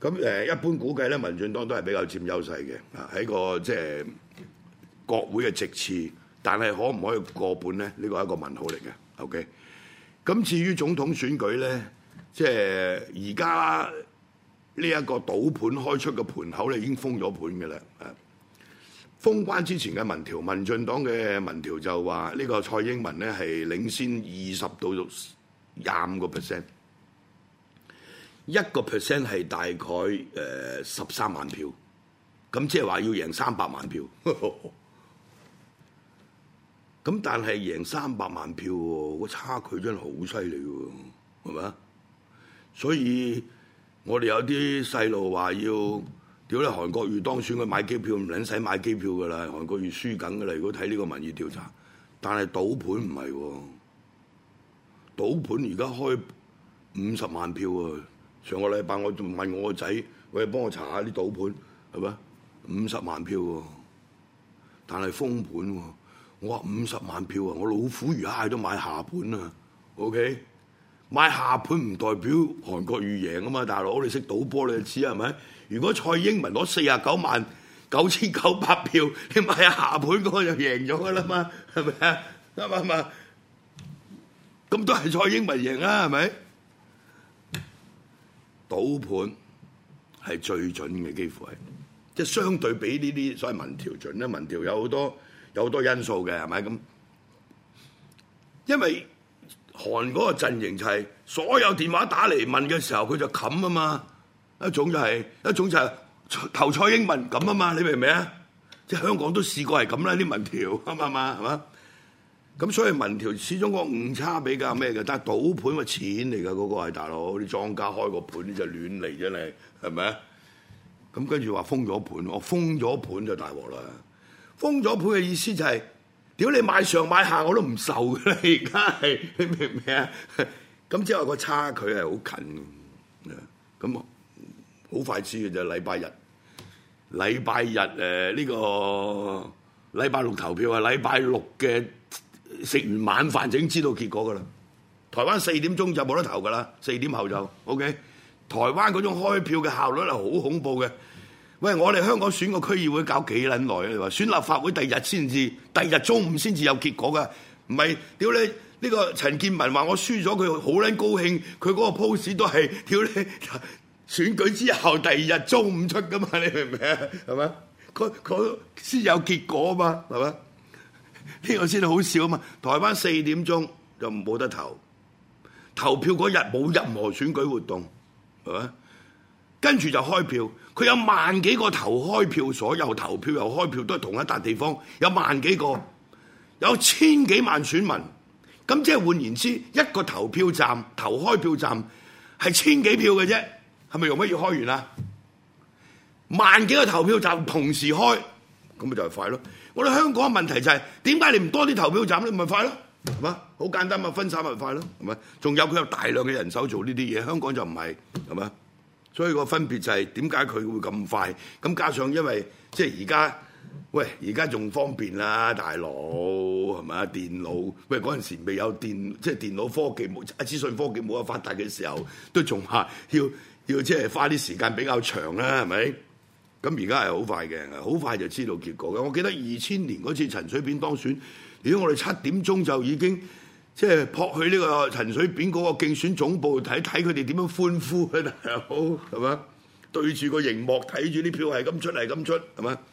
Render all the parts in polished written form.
咁一般估計咧，民進黨都係比較佔優勢嘅，喺個即係國會嘅席次，但係可唔可以過半咧？呢個係一個問號嚟嘅。OK， 咁至於總統選舉咧，即係而家呢一個賭盤開出嘅盤口咧，已經封咗盤嘅啦。封關之前嘅民調，民進黨嘅民調就話呢個蔡英文咧係領先20到25%，1% 係大概13萬票，咁即係話要贏300萬票。咁但係贏300萬票喎，個差距真係好犀利喎，係咪啊？所以我哋有啲細路話要屌你韓國瑜當選，佢買機票唔撚使買機票㗎啦，韓國瑜輸緊㗎啦。如果睇呢個民意調查，但係賭盤唔係喎，賭盤而家開50萬票喎。上個禮拜我仲問我個仔，喂，幫我查下啲賭盤係咪？50萬票喎，但係封盤喎。我話50萬票啊，我老虎魚蝦都買下盤啊。OK， 買下盤唔代表韓國瑜贏啊嘛，大佬你識賭波你就知係咪？如果蔡英文攞499900票，你買下盤嗰個就贏咗㗎啦嘛，係咪啊？啱嘛？咁都係蔡英文贏啊，係咪？賭盤係最準嘅，幾乎係即係相對比呢啲所謂民調準咧。民調有好多因素嘅，係咪咁？因為韓嗰個陣營就係所有電話打嚟問嘅時候，佢就冚啊嘛。一種就係投蔡英文咁啊嘛，你明唔明啊？即係香港都試過係咁啦，啲民調啱唔啱啊？係嘛？咁所以民調始終個誤差比較咩嘅，但係賭盤個錢嚟㗎，嗰個係大佬，啲莊家開個盤你就亂嚟啫，你係咪啊？咁跟住話封咗盤，我封咗盤就大鑊啦。封咗盤嘅意思就係，屌你買上買下我都唔受㗎啦，而家係你明唔明啊？咁即係話個差距係好近嘅，咁好快知嘅啫。禮拜日呢個禮拜六投票啊，禮拜六嘅食完晚飯就已經知道結果㗎啦。台灣4點鐘就冇得投㗎啦，4點後就 OK。台灣嗰種開票嘅效率係好恐怖嘅。喂，我哋香港選個區議會搞幾撚耐啊？你話選立法會第二日中午先至有結果㗎，唔係屌你呢個陳建文話我輸咗，佢好撚高興，佢嗰個 post 都係屌你選舉之後第二日中午出㗎嘛？你明唔明啊？係咪？佢先有結果啊嘛？係咪？呢個先好笑啊嘛！台灣4點鐘就冇得投票嗰日冇任何選舉活動，係咪？跟住就開票，佢有萬幾個投開票所，又投票又開票，都係同一笪地方，有萬幾個，有千幾萬選民。咁即係換言之，一個投票站、投開票站係千幾票嘅啫，係咪容乜要開完啊？萬幾個投票站同時開，咁咪就係快咯。我哋香港嘅問題就係點解你唔多啲投票站咧？咪快咯，係嘛？好簡單嘛，分散咪快咯，係咪？仲有佢有大量嘅人手做呢啲嘢，香港就唔係，係嘛？所以個分別就係點解佢會咁快？咁加上因為即係而家仲方便啦，大佬係咪啊？電腦喂嗰陣時未有即係電腦科技冇資訊科技冇咁發達嘅時候，都仲話要即係花啲時間比較長啦，係咪？咁而家係好快嘅，好快就知道結果嘅。我記得2000年嗰次陳水扁當選，如果我哋7點鐘就已經即係撲去呢個陳水扁嗰個競選總部睇睇佢哋點樣歡呼啊，大佬係嘛？對住個熒幕睇住啲票係咁出係咁出係嘛？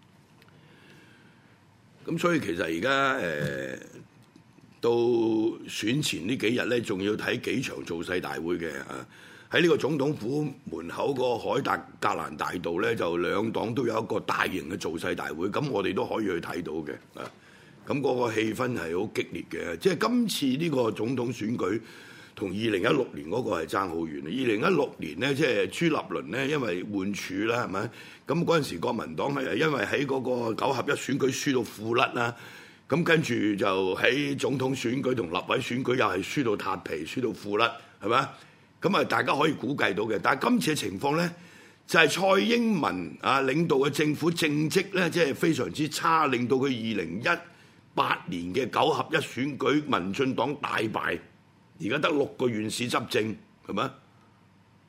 咁所以其實而家到選前呢幾日咧，仲要睇幾場造勢大會嘅啊！喺呢個總統府門口個海達格蘭大道咧，就兩黨都有一個大型嘅造勢大會，咁我哋都可以去睇到嘅啊！咁嗰個氣氛係好激烈嘅，即係今次呢個總統選舉同2016年嗰個係爭好遠。2016年呢，即係朱立倫呢，因為換柱啦，係咪？咁嗰陣時國民黨係因為喺嗰個9合1選舉輸到褲甩啦，咁跟住就喺總統選舉同立委選舉又係輸到塌皮，輸到褲甩，係咪？咁啊，大家可以估計到嘅。但係今次嘅情況咧，就係蔡英文啊領導嘅政府政績咧，即係非常之差，令到佢2018年嘅9合1選舉民進黨大敗，而家得6個縣市執政，係咪？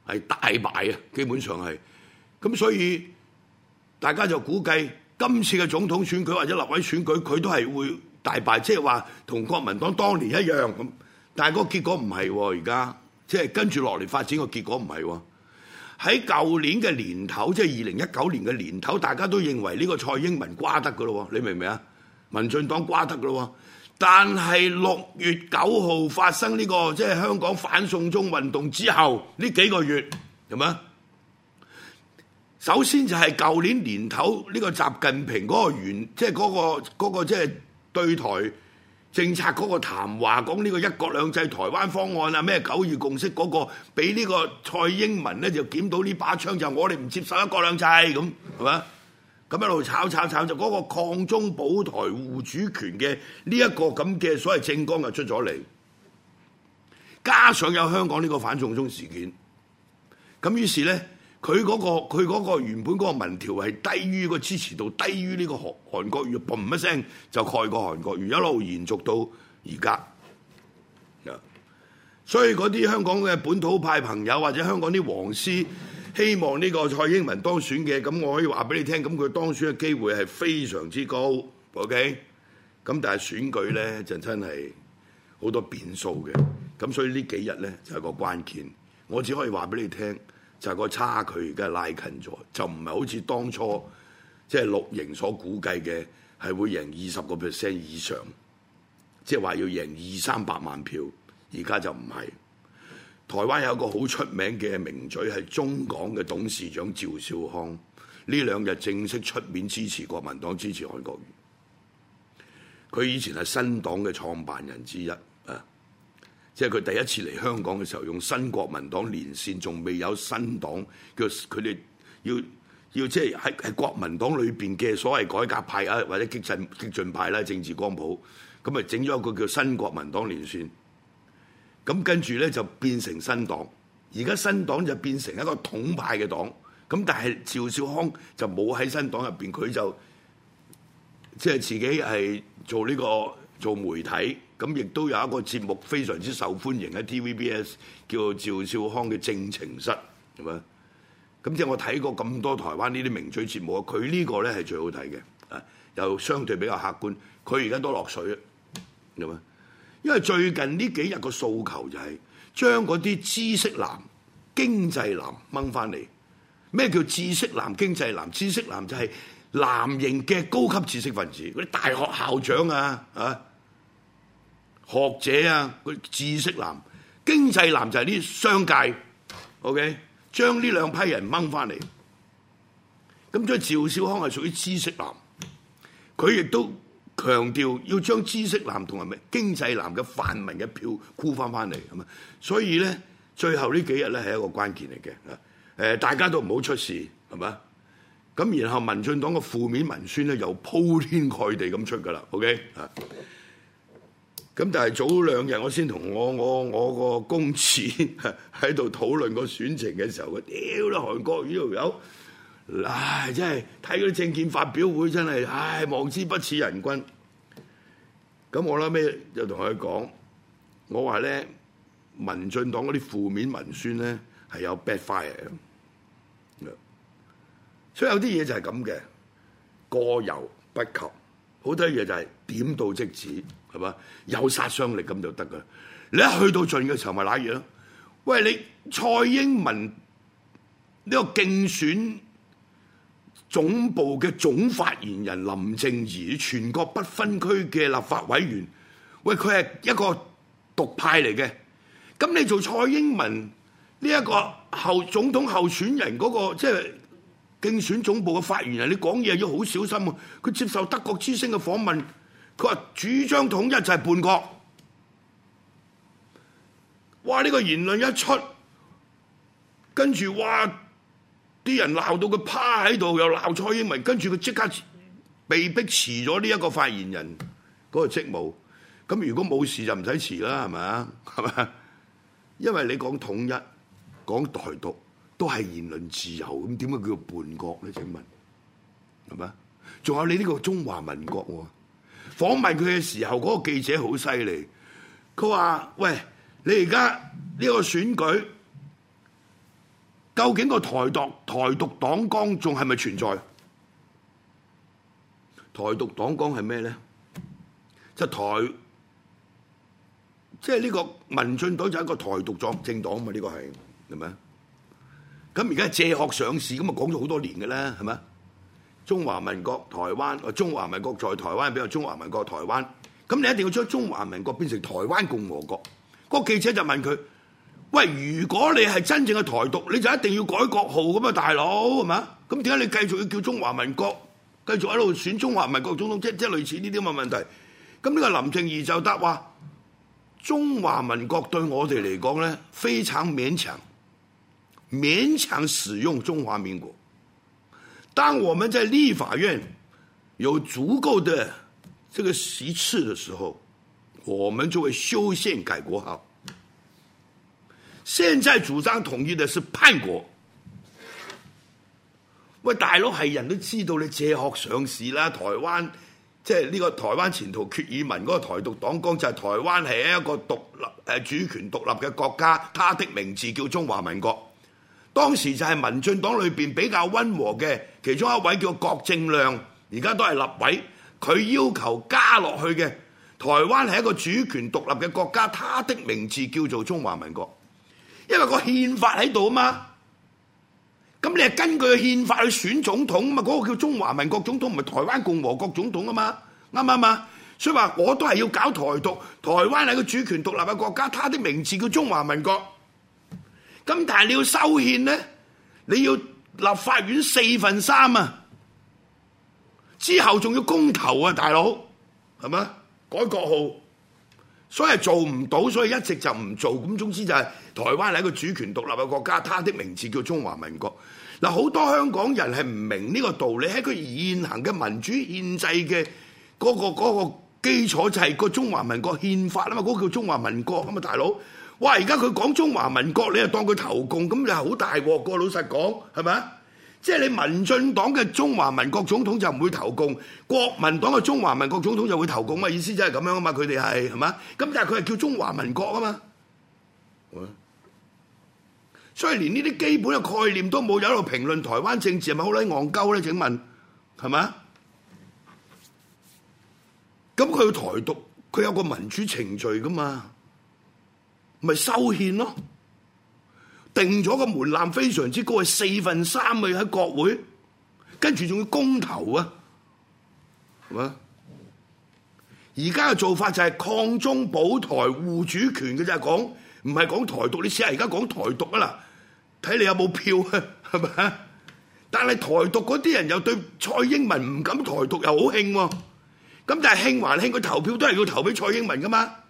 係大敗啊，基本上係。咁所以大家就估計今次嘅總統選舉或者立委選舉，佢都係會大敗，即係話同國民黨當年一樣咁。但係個結果唔係喎，而家即係跟住落嚟發展個結果唔係喎。喺舊年嘅年頭，即係2019年嘅年頭，大家都認為呢個蔡英文瓜得㗎咯喎，你明唔明啊？民進黨瓜得㗎咯喎。但係6月9號發生呢個即係香港反送中運動之後呢幾個月，係咪？首先就係舊年年頭呢個習近平嗰個即係嗰個即係對台政策嗰個談話，講呢個一國兩制台灣方案啊，咩九二共識嗰個，俾呢個蔡英文咧就檢到呢把槍，就我哋唔接受一國兩制咁，係嘛？咁一路炒就嗰個抗中保台護主權嘅呢一個咁嘅所謂政綱就出咗嚟，加上有香港呢個反送中事件，咁於是咧佢嗰個原本嗰個民調係低於個支持度，低於呢個韓國瑜，嘣一聲就蓋過韓國瑜，一路延續到而家。所以嗰啲香港嘅本土派朋友或者香港啲黃絲希望呢個蔡英文當選嘅，咁我可以話俾你聽，咁佢當選嘅機會係非常之高 ，OK？ 咁但係選舉咧就真係好多變數嘅，咁所以呢幾日咧就係個關鍵。我只可以話俾你聽，就係個差距而家拉近咗，就唔係好似當初即係綠營所估計嘅係會贏20% 以上，即係話要贏200-300萬票，而家就唔係。台灣有一個好出名嘅名嘴係中港嘅董事長趙少康，呢2日正式出面支持國民黨，支持韓國瑜。佢以前係新黨嘅創辦人之一啊，即係佢第一次嚟香港嘅時候，用新國民黨連線，仲未有新黨，叫佢哋要即係喺國民黨裏邊嘅所謂改革派啊，或者激進派啦，政治光譜，咁咪整咗一個叫新國民黨連線。咁跟住咧就變成新黨，而家新黨就變成一個統派嘅黨。咁但係趙少康就冇喺新黨入邊，佢就即係自己係做呢個做媒體，咁亦都有一個節目非常之受歡迎喺 TVBS， 叫做趙少康嘅政情室，係咪？咁即係我睇過咁多台灣呢啲名嘴節目啊，佢呢個咧係最好睇嘅，啊又相對比較客觀。佢而家都落水啦，係咪？因為最近呢幾日個訴求就係將嗰啲知識男、經濟男掹翻嚟。咩叫知識男、經濟男？知識男就係藍營嘅高級知識分子，嗰啲大學校長啊、學者啊，嗰啲知識男。經濟男就係啲商界。OK， 將呢兩批人掹翻嚟。咁所以趙少康係屬於知識男，佢亦都強調要將知識男同埋經濟男嘅泛民嘅票箍翻嚟，咁啊，所以咧最後呢幾日咧係一個關鍵嚟嘅，大家都唔好出事，係嘛？咁然後民進黨嘅負面文宣咧又鋪天蓋地咁出㗎啦 ，OK 啊？咁但係早2日我先同我個公廁喺度討論個選情嘅時候，佢屌啦韓國瑜呢條友！唉，真係睇嗰啲政見發表會真係，唉，望之不似人君。咁我諗咩就同佢講，我話咧，民進黨嗰啲負面文宣咧係有 backfire 嘅，所以有啲嘢就係咁嘅，過猶不及，好多嘢就係點到即止，係嘛？有殺傷力咁就得㗎。你一去到盡嘅時候咪揦嘢咯。喂，你蔡英文呢個競選總部嘅總發言人林靜儀，全國不分區嘅立法委員，喂，佢係一個獨派嚟嘅。咁你做蔡英文呢一個總統候選人嗰個即係競選總部嘅發言人，你講嘢要好小心喎。佢接受德國之聲嘅訪問，佢話主張統一就係叛國。哇！呢個言論一出，跟住哇！啲人鬧到佢趴喺度，又鬧蔡英文，跟住佢即刻被逼辭咗呢一個發言人嗰個職務。咁如果冇事就唔使辭啦，係咪啊？係咪？因為你講統一、講台獨都係言論自由，咁點解叫做叛國咧？請問係咪？仲有你呢個中華民國喎？訪問佢嘅時候，嗰個記者好犀利，佢話：喂，你而家呢個選舉究竟個台獨黨綱仲係咪存在？台獨黨綱係咩咧？即係呢個民進黨就係一個台獨政黨嘛？呢個係咪啊？咁而家借殼上市咁啊，講咗好多年嘅啦，係咪？中華民國台灣，中華民國在台灣，比如中華民國台灣，咁你一定要將中華民國變成台灣共和國。嗰個記者就問佢：喂，如果你係真正嘅台獨，你就一定要改國號咁啊，大佬係嘛？咁點解你繼續要叫中華民國，繼續喺度選中華民國總統，即係類似呢啲咁嘅問題？咁呢個林鄭儀就答話：中華民國對我哋嚟講咧，非常勉強使用中華民國。當我們在立法院有足夠的這個席次的時候，我們就會修憲改國號。現在主張統一的是叛國。喂，大佬，係人都知道你借殼上市啦，台灣即係呢個台灣前途決議文嗰個台獨黨綱就係台灣係一個主權獨立嘅國家，它的名字叫中華民國。當時就係民進黨裏邊比較溫和嘅其中一位叫郭正亮，而家都係立委，佢要求加落去嘅台灣係一個主權獨立嘅國家，它的名字叫做中華民國，因為個憲法喺度啊嘛。咁你係根據個憲法去選總統啊嘛，嗰個叫中華民國總統，唔係台灣共和國總統啊嘛，啱唔啱啊？所以話我都係要搞台獨，台灣係個主權獨立嘅國家，它的名字叫中華民國。咁但係你要修憲咧，你要立法院4分3啊，之後仲要公投啊，大佬係咪？改國號，所以係做唔到，所以一直就唔做。咁總之就係台灣係一個主權獨立嘅國家，它的名字叫中華民國。嗱，好多香港人係唔明呢個道理，喺佢現行嘅民主憲制嘅嗰個基礎就係個中華民國憲法啊嘛，嗰個叫中華民國啊嘛，大佬。哇！而家佢講中華民國，你就當佢投共，咁就好大鑊個。老實講，係咪啊？即係你民進黨嘅中華民國總統就唔會投共，國民黨嘅中華民國總統就會投共嘛？意思就係咁樣啊嘛？佢哋係嘛？咁但係佢係叫中華民國啊嘛。所以連呢啲基本嘅概念都冇，有喺度評論台灣政治係咪好撚戇鳩咧？請問係咪啊？咁佢要台獨，佢有個民主程序噶嘛？咪修憲咯，定咗個門檻非常之高，係4分3嘅喺國會，跟住仲要公投啊，係嘛？而家嘅做法就係抗中保台護主權嘅，就係講唔係講台獨。你試下而家講台獨啊啦，睇你有冇票啊，係咪？但係台獨嗰啲人又對蔡英文唔敢台獨，又好興喎。咁但係興還興，佢投票都係要投俾蔡英文噶嘛。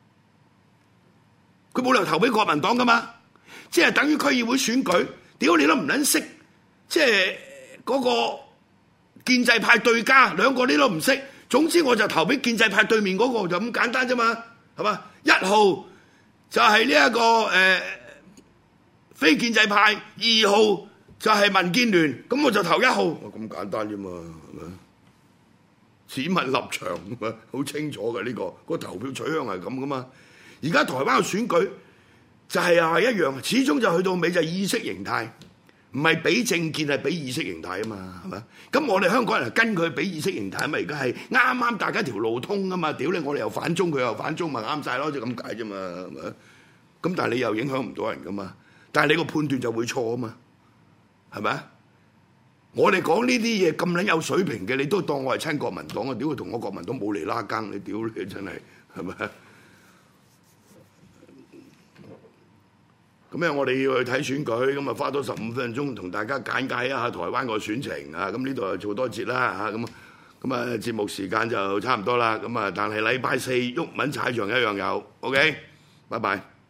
佢冇理由投俾國民黨噶嘛，即係等於區議會選舉，屌你都唔撚識，即係嗰個建制派對家兩個你都唔識，總之我就投俾建制派對面嗰個，就咁簡單啫嘛，係嘛？1號就係呢一個非建制派，2號就係民建聯，咁我就投1號，咁簡單啫嘛，係咪？市民立場嘛，好清楚嘅呢個，個投票取向係咁噶嘛。而家台灣嘅選舉就係又係一樣，始終就去到尾就係意識形態，唔係比政見，係比意識形態啊嘛，係咪？咁我哋香港人係跟佢比意識形態啊嘛，而家係啱啱大家條路通啊嘛，屌你，我哋又反中，佢又反中，咪啱晒咯，就咁解啫嘛，係咪？咁但係你又影響唔到人噶嘛，但係你個判斷就會錯啊嘛，係咪？我哋講呢啲嘢咁撚有水平嘅，你都當我係親國民黨啊？屌佢同我國民黨冇嚟拉更，你屌你真係係咪？咁我哋要去睇選舉，咁花多15分鐘同大家簡介一下台灣個選情啊！咁呢度做多節啦嚇，咁節目時間就差唔多啦。但係禮拜4毓民踩場一樣有，OK，拜拜。